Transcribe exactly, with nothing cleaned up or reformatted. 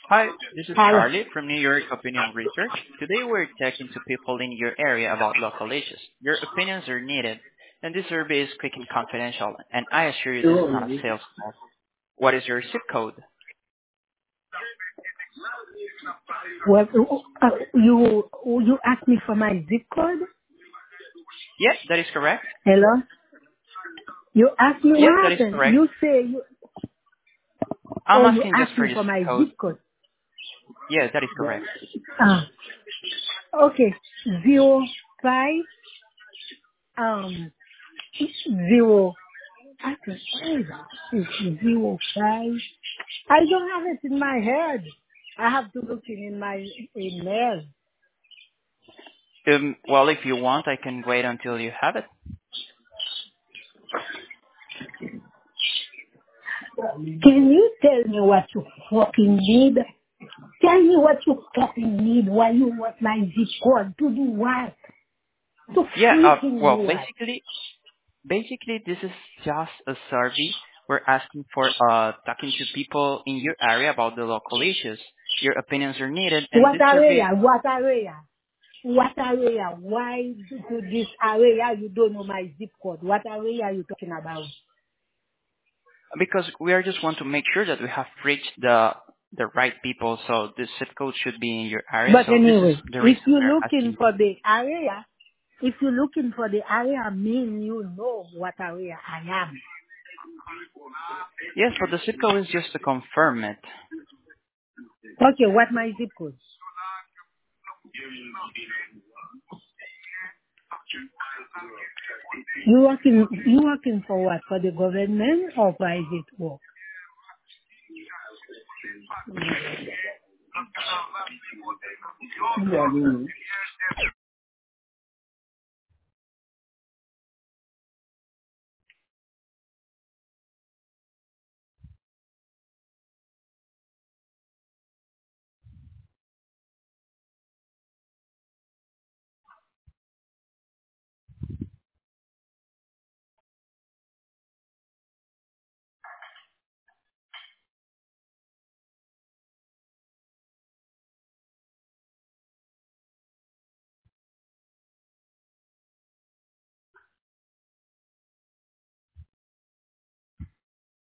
Hi, this is Hello. Charlie from New York Opinion Research. Today we're talking to people in your area about local issues. Your opinions are needed, and this survey is quick and confidential, and I assure you this is not a sales call. What is your zip code? Well, uh, you you asked me for my zip code. Yes, that is correct. Hello. You asked me Yes, what that is happened. correct. You say you. I'm Oh, you asking just asked for me the for zip my code. zip code. Yes, that is correct. Ah, okay. Zero five um zero. I can it's zero five. I don't have it in my head. I have to look in, in my email. Um, well, if you want, I can wait until you have it. Can you tell me what you fucking need? Tell me what you fucking need. Why you want my zip code? To do what? To Yeah, uh, freaking do well, what? basically, basically this is just a survey. We're asking for uh talking to people in your area about the local issues. Your opinions are needed, and What this area? survey What area? What area? Why to this area you don't know my zip code? What area are you talking about? because we are just want to make sure that we have reached the the right people. So the zip code should be in your area. But So this is anyway, the if reason you're we're looking asking. for the area, if you're looking for the area, mean you know what area I am. Yes, but the zip code is just to confirm it. Okay, what my zip code? You working? You working for what? For the government or private work?